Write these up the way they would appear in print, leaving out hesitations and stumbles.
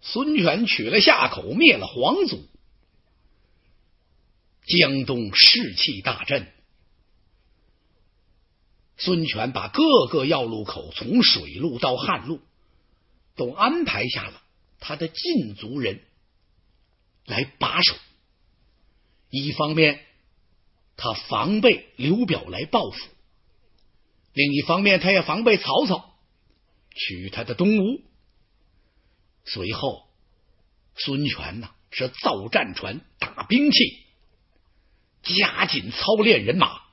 孙权取了夏口，灭了黄祖，江东士气大振。孙权把各个要路口，从水路到旱路，都安排下了他的禁族人来把守。一方面他防备刘表来报复，另一方面他也防备曹操取他的东吴。随后孙权是造战船，打兵器，加紧操练人马。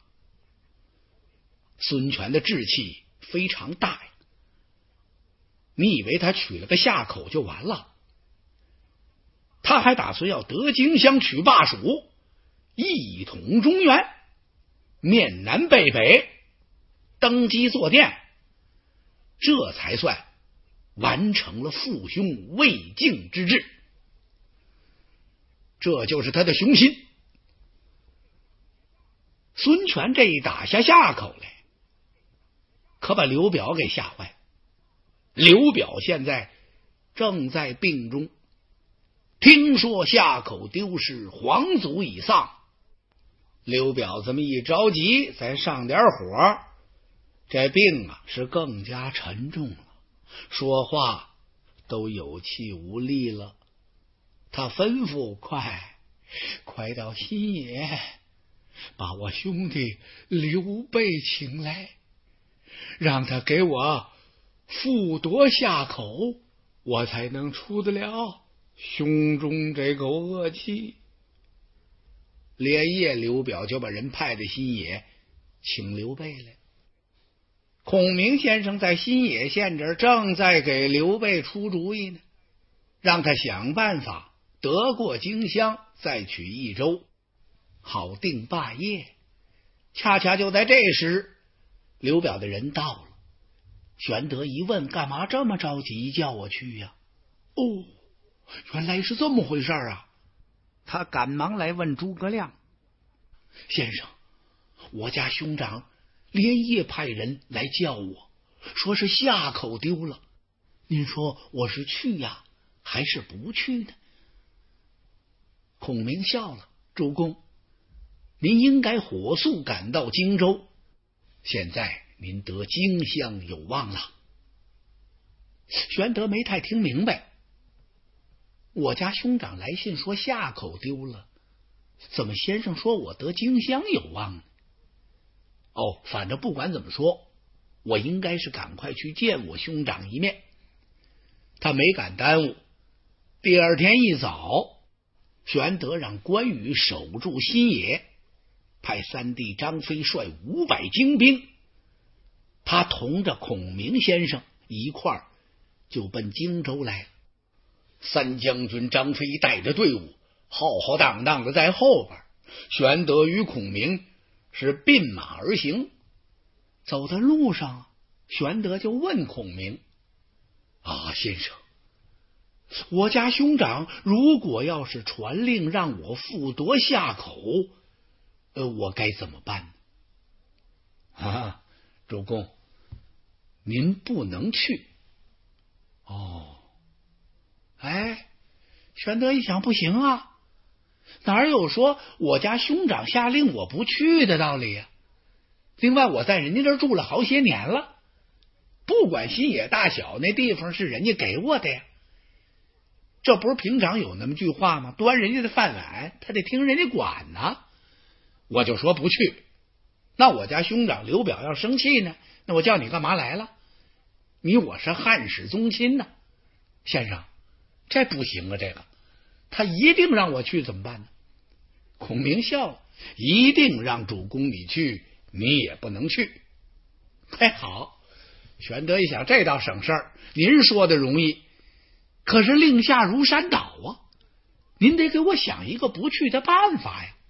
孙权的志气非常大呀！你以为他取了个夏口就完了？他还打算要得荆襄，取巴蜀，一统中原，面南背北，登基坐殿，这才算完成了父兄未竟之志。这就是他的雄心。孙权这一打下夏口来，可把刘表给吓坏。刘表现在正在病中，听说夏口丢失，皇祖已丧。刘表这么一着急，再上点火，这病是更加沉重了，说话都有气无力了。他吩咐：快到新野，把我兄弟刘备请来，让他给我复夺夏口，我才能出得了胸中这口恶气。连夜刘表就把人派到新野请刘备来。孔明先生在新野县这儿正在给刘备出主意呢，让他想办法得过荆襄，再取益州，好定霸业。恰恰就在这时，刘表的人到了。玄德一问，干嘛这么着急叫我去呀？哦，原来是这么回事啊！他赶忙来问诸葛亮：先生，我家兄长连夜派人来叫我，说是夏口丢了，您说我是去呀，还是不去呢？孔明笑了：主公，您应该火速赶到荆州，现在您得荆襄有望了。玄德没太听明白，我家兄长来信说夏口丢了，怎么先生说我得荆襄有望呢？反正不管怎么说，我应该是赶快去见我兄长一面。他没敢耽误。第二天一早，玄德让关羽守住新野，派三弟张飞率500精兵，他同着孔明先生一块儿就奔荆州来了。三将军张飞带着队伍浩浩荡荡的在后边，玄德与孔明是并马而行。走在路上，玄德就问孔明：先生，我家兄长如果要是传令让我复夺夏口，我该怎么办呢？主公，您不能去。玄德一想，不行啊，哪有说我家兄长下令我不去的道理呀？另外我在人家这儿住了好些年了，不管新野大小，那地方是人家给我的呀。这不是平常有那么句话吗？端人家的饭碗，他得听人家管呢。我就说不去，那我家兄长刘表要生气呢，那我叫你干嘛来了？你我是汉室宗亲呢。先生，这不行啊，这个他一定让我去怎么办呢？孔明笑了：一定让主公你去，你也不能去。好，玄德一想，这倒省事儿，您说的容易，可是令下如山倒啊，您得给我想一个不去的办法呀。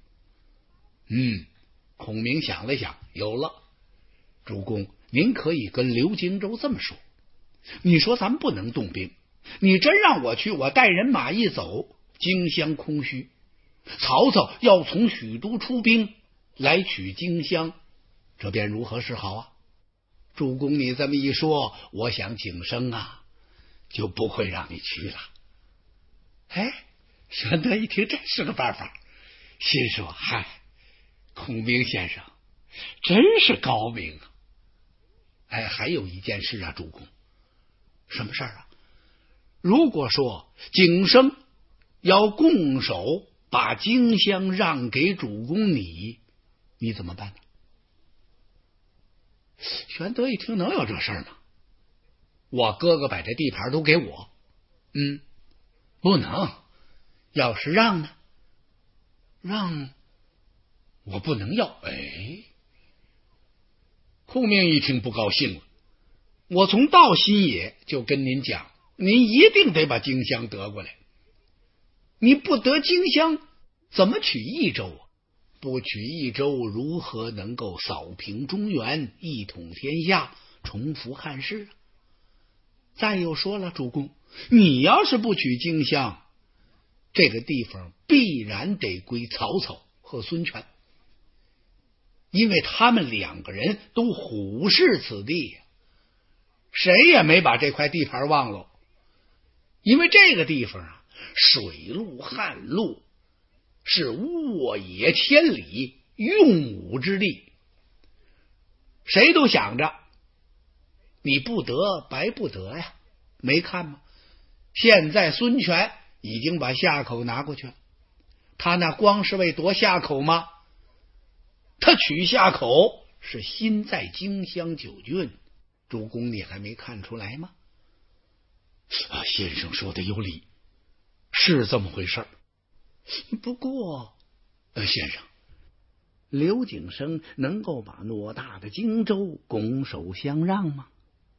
孔明想了想，有了。主公，您可以跟刘荆州这么说，你说咱们不能动兵，你真让我去，我带人马一走，荆襄空虚，曹操要从许都出兵来取荆襄，这便如何是好啊？主公你这么一说，我想景生就不会让你去了。 哎，玄德一听这是个办法，心说：嗨，孔明先生真是高明啊！哎，还有一件事啊，主公，什么事儿啊？如果说景生要拱手把荆襄让给主公你怎么办呢？玄德一听，能有这事儿吗？我哥哥把这地盘都给我，不能。要是让呢？让我不能要。哎，孔明一听不高兴了。我从到新野就跟您讲，您一定得把荆襄得过来。你不得荆襄，怎么取益州啊？不取益州，如何能够扫平中原，一统天下，重复汉室啊？再又说了，主公，你要是不取荆襄，这个地方必然得归曹操和孙权，因为他们两个人都虎视此地呀，谁也没把这块地盘忘了。因为这个地方啊，水陆旱路，是沃野千里，用武之地，谁都想着你不得白不得呀。没看吗？现在孙权已经把夏口拿过去了，他那光是为夺夏口吗？他取夏口是心在荆襄9郡，主公你还没看出来吗？先生说的有理，是这么回事。不过先生，刘景升能够把偌大的荆州拱手相让吗？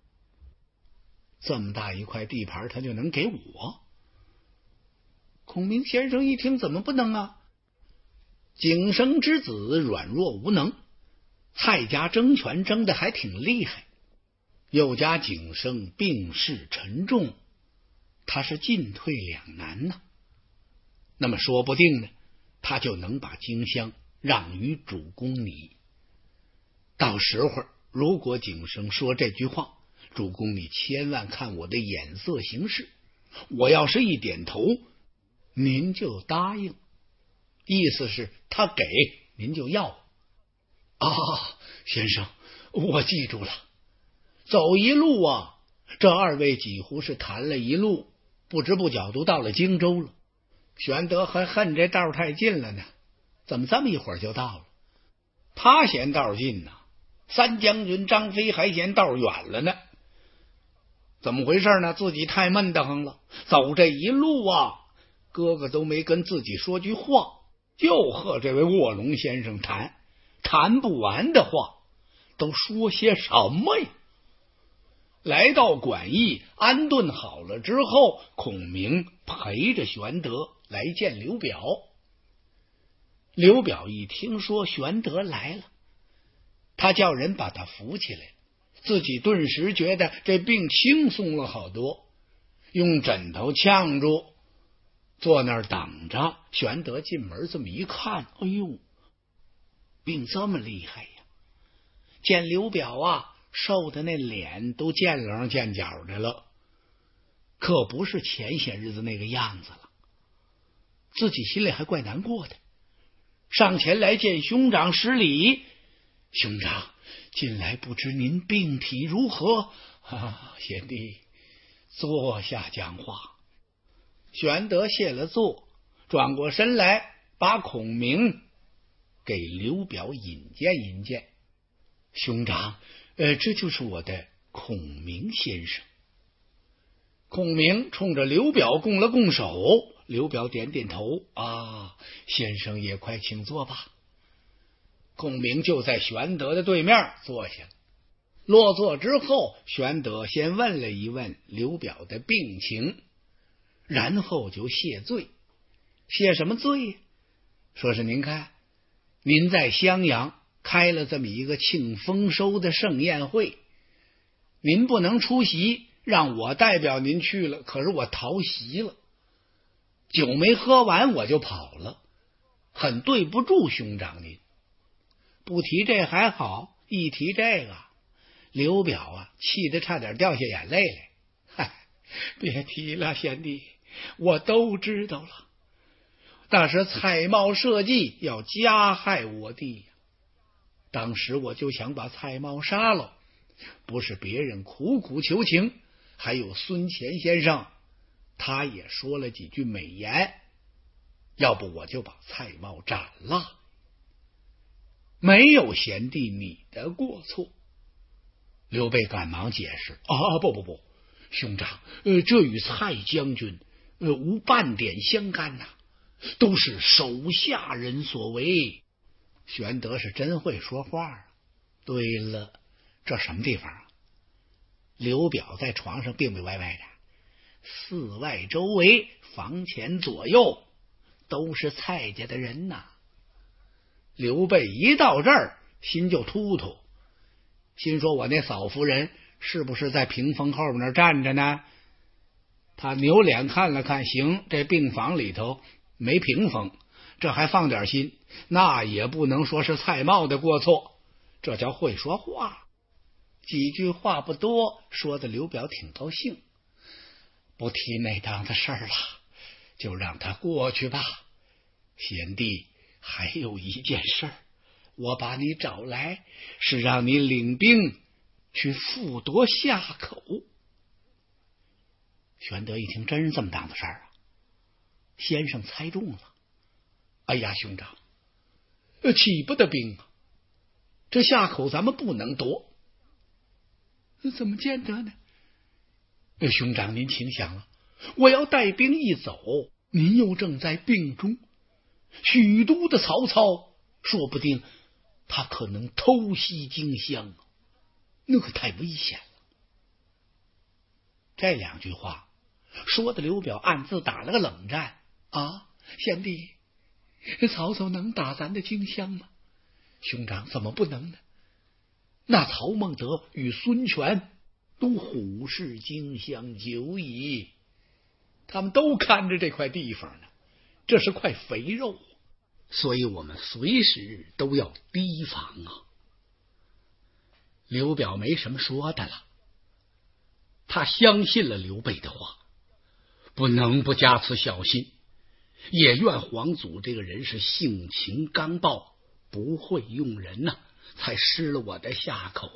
这么大一块地盘他就能给我？孔明先生一听，怎么不能啊？景升之子软弱无能，蔡家争权争得还挺厉害，又加景升病势沉重，他是进退两难呢。那么说不定呢，他就能把荆襄让于主公你。到时候如果景升说这句话，主公你千万看我的眼色行事，我要是一点头，您就答应，意思是他给您就要啊。先生，我记住了。走一路啊，这二位几乎是谈了一路，不知不觉都到了荆州了。玄德还恨这道太近了呢，怎么这么一会儿就到了？他嫌道近呢，三将军张飞还嫌道远了呢。怎么回事呢？自己太闷得慌了，走这一路啊，哥哥都没跟自己说句话，就和这位卧龙先生谈不完的话，都说些什么呀？来到馆驿安顿好了之后，孔明陪着玄德来见刘表。刘表一听说玄德来了，他叫人把他扶起来，自己顿时觉得这病轻松了好多，用枕头呛住，坐那儿等着。玄德进门这么一看，哎呦，病这么厉害呀！见刘表啊，瘦的那脸都见棱见角的了，可不是前些日子那个样子了。自己心里还怪难过的，上前来见兄长施礼。兄长，近来不知您病体如何啊？贤弟坐下讲话。玄德谢了座，转过身来，把孔明给刘表引荐引荐。兄长，这就是我的孔明先生。孔明冲着刘表拱了拱手，刘表点点头，啊，先生也快请坐吧。孔明就在玄德的对面坐下了。落座之后，玄德先问了一问刘表的病情，然后就谢罪。谢什么罪？说是您看，您在襄阳开了这么一个庆丰收的盛宴会，您不能出席，让我代表您去了，可是我逃席了，酒没喝完我就跑了，很对不住兄长您。不提这还好，一提这个，刘表啊气得差点掉下眼泪来。嗨，别提了，贤弟， 我都知道了。那是蔡瑁设计要加害我弟呀。当时我就想把蔡瑁杀了，不是别人苦苦求情，还有孙乾先生，他也说了几句美言，要不我就把蔡瑁斩了。没有贤弟你的过错。刘备赶忙解释：不，兄长，这与蔡将军无半点相干呐，都是手下人所为。玄德是真会说话。对了，这什么地方啊？刘表在床上病病歪歪的，四外周围房前左右都是蔡家的人呐。刘备一到这儿，心就突突，心说我那嫂夫人是不是在屏风后面那站着呢？他扭脸看了看，行，这病房里头没屏风，这还放点心，那也不能说是蔡瑁的过错，这叫会说话。几句话不多，说的刘表挺高兴，不提那档子事儿了，就让他过去吧。贤弟，还有一件事儿，我把你找来，是让你领兵去复夺夏口。玄德一听，真是这么档子事儿啊！先生猜中了。哎呀，兄长，起不得兵啊！这夏口咱们不能夺。怎么见得呢？兄长您请想了，我要带兵一走，您又正在病中，许都的曹操说不定他可能偷袭荆襄，那可太危险了。这两句话说的刘表暗自打了个冷战啊！贤弟，曹操能打咱的荆襄吗？兄长怎么不能呢？那曹孟德与孙权都虎视荆襄久矣，他们都看着这块地方呢，这是块肥肉，所以我们随时都要提防啊。刘表没什么说的了，他相信了刘备的话，不能不加此小心，也愿皇祖这个人是性情刚暴，不会用人呐，才失了我的下口。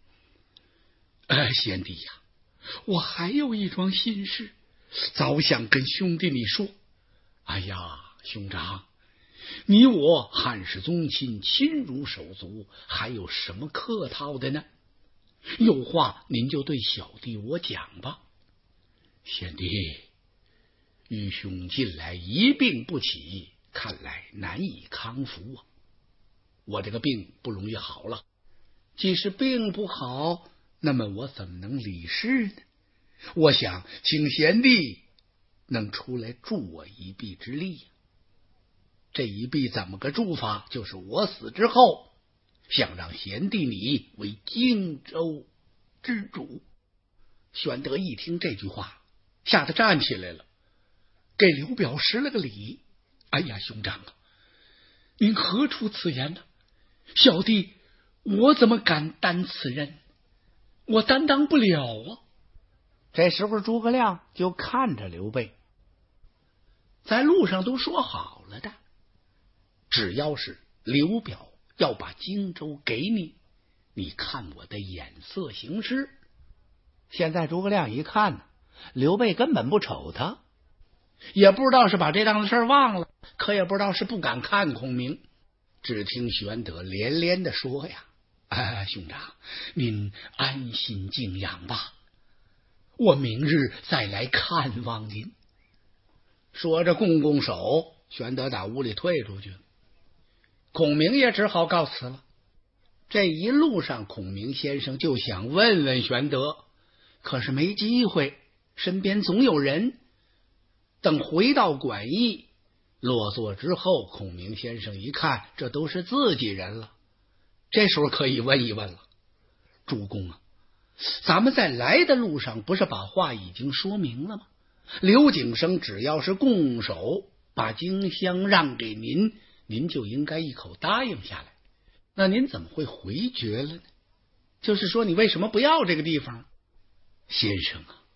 贤弟呀，我还有一桩心事，早想跟兄弟你说。哎呀，兄长，你我汉室宗亲，亲如手足，还有什么客套的呢？有话您就对小弟我讲吧。贤弟，愚兄近来一病不起，看来难以康复啊。我这个病不容易好了，既是病不好，那么我怎么能理事呢？我想请贤弟能出来助我一臂之力呀。这一臂怎么个助法？就是我死之后，想让贤弟你为荆州之主。玄德一听这句话，吓得站起来了，给刘表施了个礼。哎呀，兄长啊，您何出此言呢？小弟我怎么敢担此任？我担当不了啊。这时候诸葛亮就看着刘备，在路上都说好了的，只要是刘表要把荆州给你，你看我的眼色行事。现在诸葛亮一看呢，刘备根本不瞅他，也不知道是把这档子事忘了，可也不知道是不敢看孔明。只听玄德连连的说呀：兄长，您安心静养吧，我明日再来看望您。说着拱拱手，玄德打屋里退出去了。孔明也只好告辞了。这一路上，孔明先生就想问问玄德，可是没机会，身边总有人。等回到馆驿落座之后，孔明先生一看，这都是自己人了，这时候可以问一问了。主公啊，咱们在来的路上不是把话已经说明了吗？刘景升只要是拱手把荆襄让给您，您就应该一口答应下来。那您怎么会回绝了呢？就是说你为什么不要这个地方？先生啊，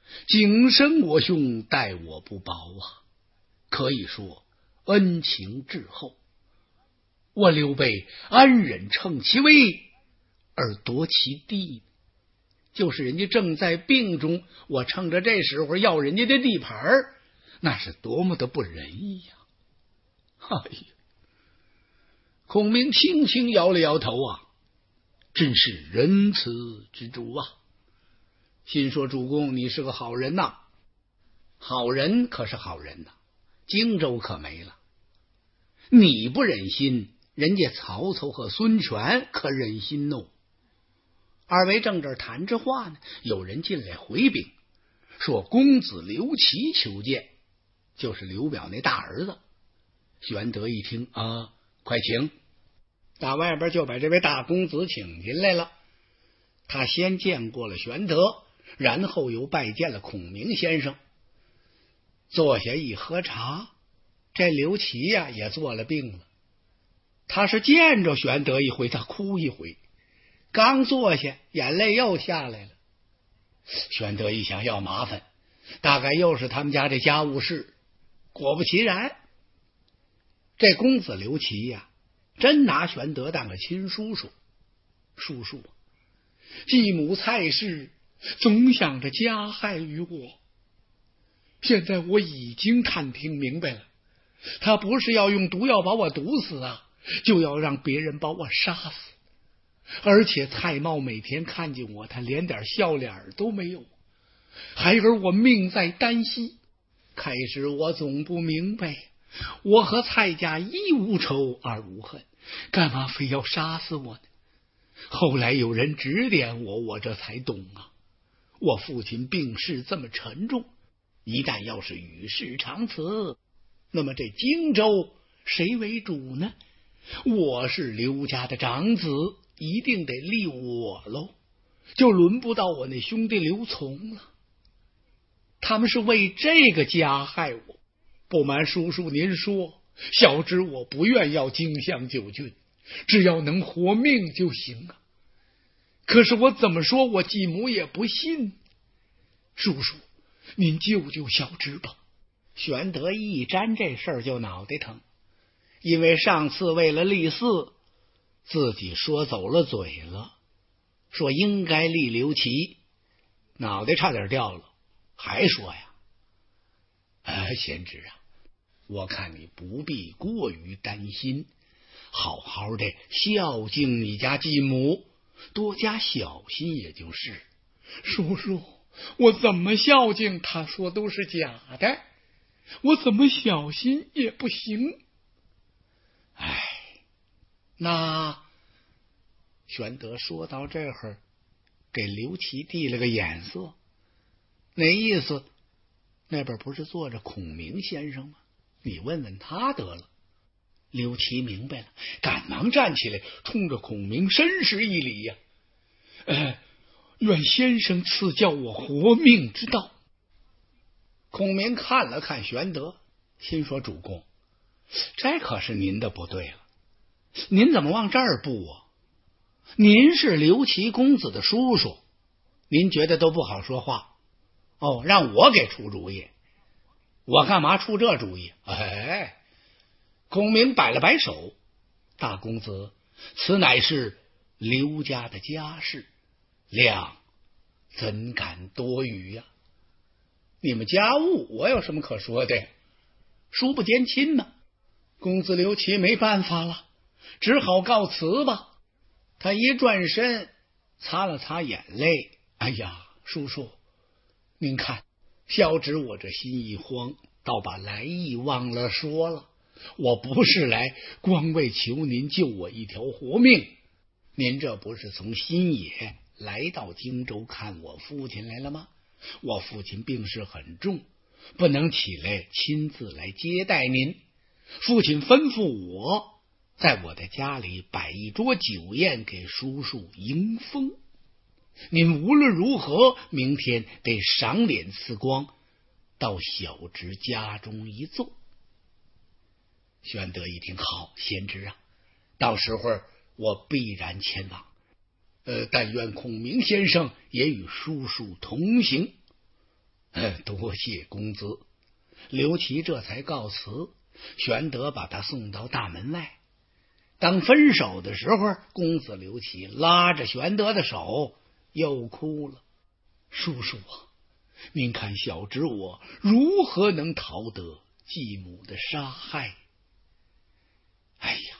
景生我兄待我不薄啊，可以说恩情至厚。我刘备安忍乘其危而夺其地？就是人家正在病中，我趁着这时候要人家的地盘，那是多么的不仁义呀！哎呀，孔明轻轻摇了摇头啊，真是仁慈之主啊！心说主公，你是个好人呐，好人可是好人呐，荆州可没了。你不忍心，人家曹操和孙权可忍心喏。二位正这谈着话呢，有人进来回禀，说公子刘琦求见，就是刘表那大儿子。玄德一听啊，快请！打外边就把这位大公子请进来了。他先见过了玄德，然后又拜见了孔明先生。坐下一喝茶，这刘琦呀也做了病了。他是见着玄德一回，他哭一回，刚坐下，眼泪又下来了。玄德一想要麻烦，大概又是他们家这家务事。果不其然，这公子刘琦呀，真拿玄德当个亲叔叔。叔叔，继母蔡氏总想着加害于我，现在我已经探听明白了，他不是要用毒药把我毒死啊，就要让别人把我杀死。而且蔡瑁每天看见我，他连点笑脸都没有，孩儿我命在旦夕。开始我总不明白，我和蔡家一无仇二无恨，干嘛非要杀死我呢？后来有人指点我，我这才懂啊。我父亲病势这么沉重，一旦要是与世长辞，那么这荆州谁为主呢？我是刘家的长子，一定得立我喽，就轮不到我那兄弟刘琮了。他们是为这个加害我。不瞒叔叔您说，小侄我不愿要荆襄9郡，只要能活命就行啊。可是我怎么说，我继母也不信。叔叔，您救救小侄吧。玄德一沾这事儿就脑袋疼，因为上次为了立嗣，自己说走了嘴了，说应该立刘琦，脑袋差点掉了，还说呀，贤侄啊，我看你不必过于担心，好好的孝敬你家继母，多加小心也就是。叔叔，我怎么孝敬？他说都是假的，我怎么小心也不行。那玄德说到这儿，给刘琦递了个眼色，那意思，那边不是坐着孔明先生吗？你问问他得了。刘琦明白了，赶忙站起来，冲着孔明深施一礼呀，愿先生赐教我活命之道。孔明看了看玄德，心说主公，这可是您的不对了，您怎么往这儿步啊？您是刘琦公子的叔叔，您觉得都不好说话哦，让我给出主意，我干嘛出这主意？孔明摆了摆手，大公子，此乃是刘家的家事，谅怎敢多语呀？你们家务我有什么可说的？叔不兼亲嘛。公子刘琦没办法了，只好告辞吧。他一转身，擦了擦眼泪，哎呀，叔叔，您看，小侄我这心一慌，倒把来意忘了说了。我不是来光为求您救我一条活命，您这不是从新野来到荆州看我父亲来了吗？我父亲病势很重，不能起来亲自来接待您。父亲吩咐我在我的家里摆一桌酒宴给叔叔迎风，您无论如何明天得赏脸赐光，到小侄家中一坐。玄德一听，好，贤侄啊，到时候我必然前往，但愿孔明先生也与叔叔同行。 多谢公子。刘琦这才告辞，玄德把他送到大门外。当分手的时候，公子刘琦拉着玄德的手，又哭了。叔叔啊，您看小侄我如何能逃得继母的杀害？哎呀！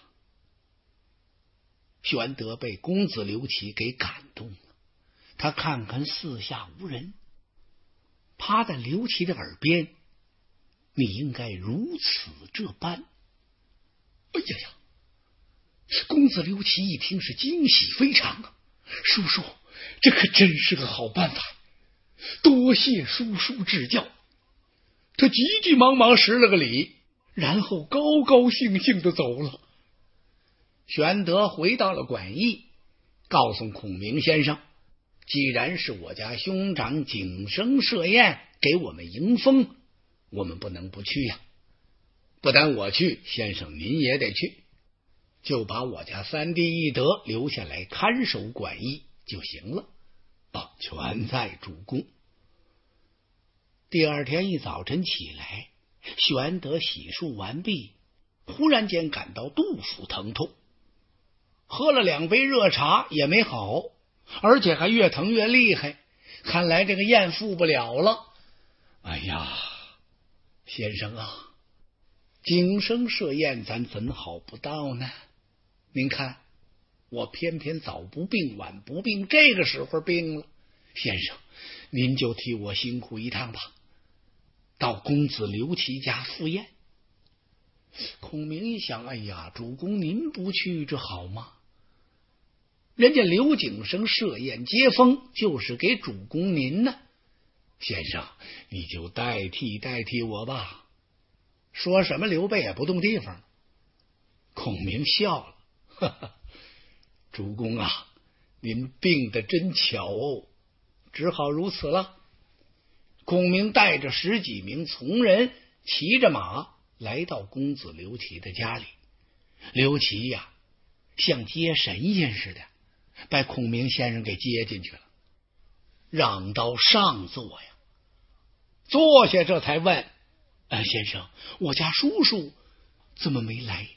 玄德被公子刘琦给感动了，他看看四下无人，趴在刘琦的耳边：“你应该如此这般。”哎呀呀！公子刘琦一听是惊喜非常啊！叔叔，这可真是个好办法，多谢叔叔指教。他急急忙忙施了个礼，然后高高兴兴的走了。玄德回到了馆驿，告诉孔明先生，既然是我家兄长景生设宴给我们迎风，我们不能不去呀。不但我去，先生您也得去，就把我家三弟义德留下来看守馆驿就行了。全在主公。第二天一早晨起来，玄德洗漱完毕，忽然间感到肚腹疼痛，喝了2杯热茶也没好，而且还越疼越厉害，看来这个宴赴不了了。哎呀，先生啊，景生设宴咱怎好不到呢？您看我偏偏早不病晚不病，这个时候病了，先生您就替我辛苦一趟吧，到公子刘琦家赴宴。孔明一想，哎呀，主公您不去这好吗？人家刘景生设宴接风就是给主公您呢，先生你就代替我吧。说什么刘备也不动地方。孔明笑了，哈哈，主公啊，您病得真巧哦，只好如此了。孔明带着10几名从人，骑着马来到公子刘琦的家里。刘琦呀，像接神仙似的，把孔明先生给接进去了，让到上座呀。坐下这才问：先生，我家叔叔怎么没来？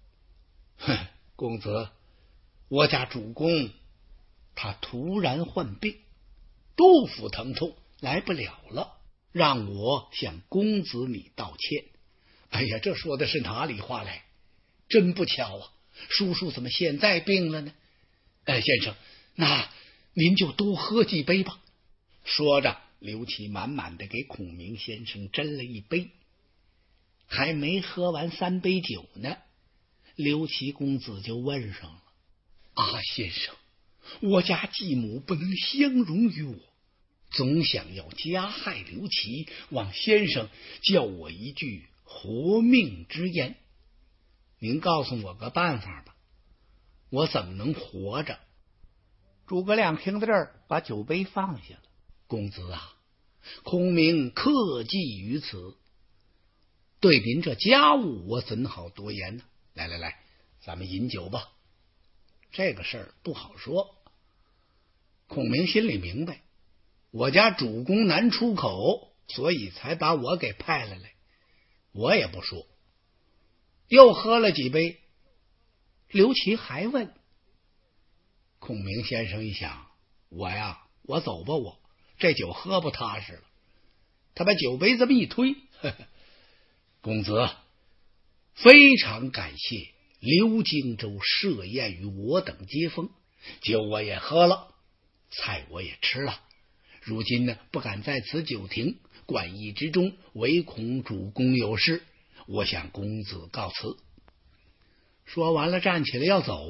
公子，我家主公他突然患病，肚腹疼痛来不了了，让我向公子你道歉。哎呀，这说的是哪里话来？真不巧啊，叔叔怎么现在病了呢？先生，那您就多喝几杯吧。说着，刘琦满满的给孔明先生斟了一杯。还没喝完3杯酒呢，刘琦公子就问上了：先生，我家继母不能相容于我，总想要加害刘琦，望先生叫我一句活命之言。您告诉我个办法吧，我怎么能活着？诸葛亮听到这儿，把酒杯放下了。公子啊，孔明克计于此，对您这家务我怎好多言呢？来，咱们饮酒吧。这个事儿不好说。孔明心里明白，我家主公难出口，所以才把我给派了来，我也不说。又喝了几杯，刘琦还问。孔明先生一想，我走吧，我这酒喝不踏实了。他把酒杯这么一推，公子，非常感谢刘荆州设宴于我等接风，酒我也喝了，菜我也吃了，如今呢，不敢在此久停，馆驿之中唯恐主公有事，我向公子告辞。说完了，站起来要走。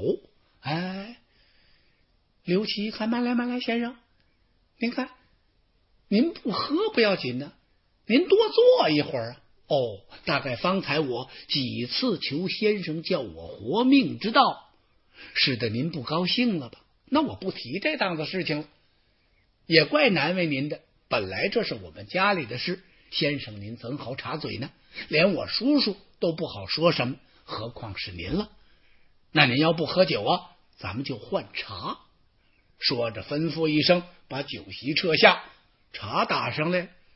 刘琦一看，慢来，先生，您看，您不喝不要紧呢，您多坐一会儿啊。大概方才我几次求先生叫我活命之道，使得您不高兴了吧？那我不提这档子事情了，也怪难为您的。本来这是我们家里的事，先生您怎好插嘴呢？连我叔叔都不好说什么，何况是您了。那您要不喝酒啊，咱们就换茶。说着吩咐一声，把酒席撤下，茶打上来。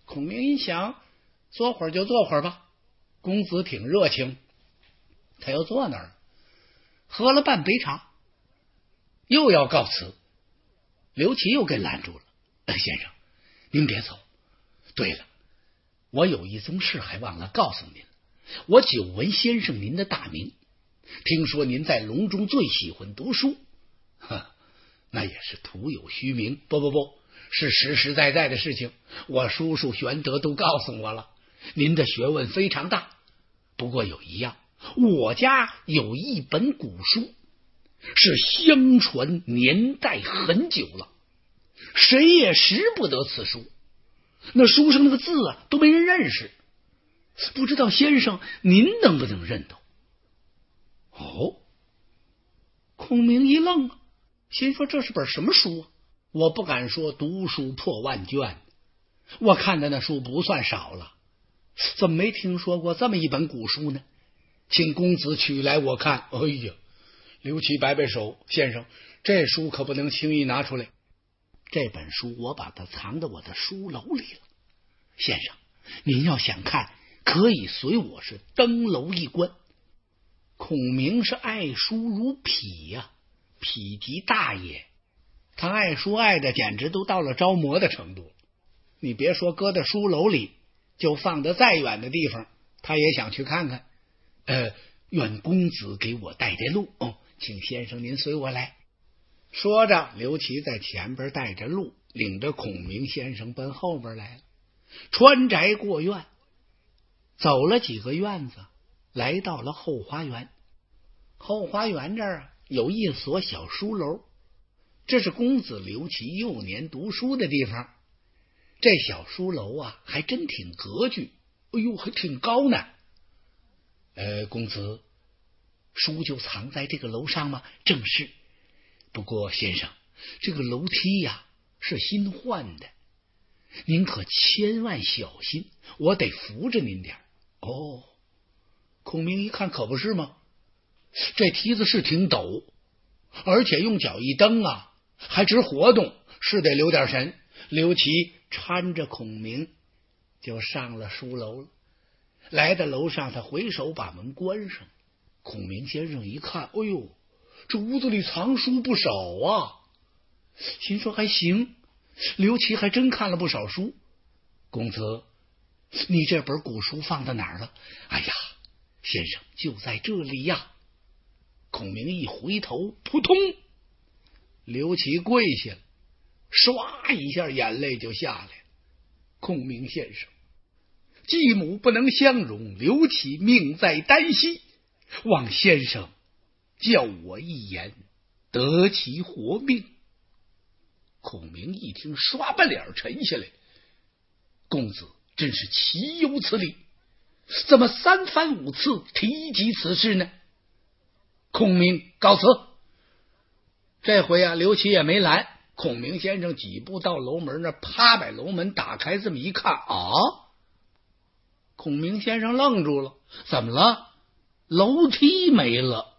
孔明一想，坐会儿就坐会儿吧。公子挺热情，他又坐那儿了，喝了半杯茶，又要告辞。刘琦又给拦住了：“先生，您别走。对了，我有一宗事还忘了告诉您，我久闻先生您的大名，听说您在隆中最喜欢读书。那也是徒有虚名，不，是实实在在的事情。我叔叔玄德都告诉我了，您的学问非常大。不过有一样，我家有一本古书，是相传年代很久了，谁也识不得此书。那书上那个字啊，都没人认识，不知道先生您能不能认得？”哦，孔明一愣啊，心说这是本什么书啊？我不敢说读书破万卷，我看的那书不算少了，怎么没听说过这么一本古书呢？请公子取来我看。哎呀，刘琦摆摆手：“先生，这书可不能轻易拿出来。这本书我把它藏到我的书楼里了。先生，您要想看，可以随我是登楼一观。”孔明是爱书如匹呀，否极大也。他爱书爱的简直都到了着魔的程度。你别说搁在书楼里，就放得再远的地方，他也想去看看。愿公子给我带带路。请先生您随我来。说着，刘琦在前边带着路，领着孔明先生奔后边来了。穿宅过院，走了几个院子，来到了后花园。后花园这儿有一所小书楼，这是公子刘琦幼年读书的地方。这小书楼啊，还真挺格局，哎呦，还挺高呢。公子，书就藏在这个楼上吗？正是。不过先生，这个楼梯呀，是新换的，您可千万小心，我得扶着您点。哦，孔明一看，可不是吗？这梯子是挺陡，而且用脚一蹬啊，还直活动，是得留点神。刘琦搀着孔明就上了书楼了。来到楼上，他回手把门关上。孔明先生一看，哎呦，这屋子里藏书不少啊，心说还行，刘琦还真看了不少书。公子，你这本古书放到哪儿了？哎呀，先生就在这里呀。孔明一回头，扑通，刘琦跪下了，唰一下眼泪就下来了。孔明先生，继母不能相容，刘琦命在旦夕，望先生叫我一言，得其活命。孔明一听，刷把脸沉下来。公子真是岂有此理，怎么三番五次提及此事呢？孔明告辞。这回啊，刘琦也没拦。孔明先生几步到楼门那，啪把楼门打开，这么一看啊，孔明先生愣住了。怎么了？楼梯没了。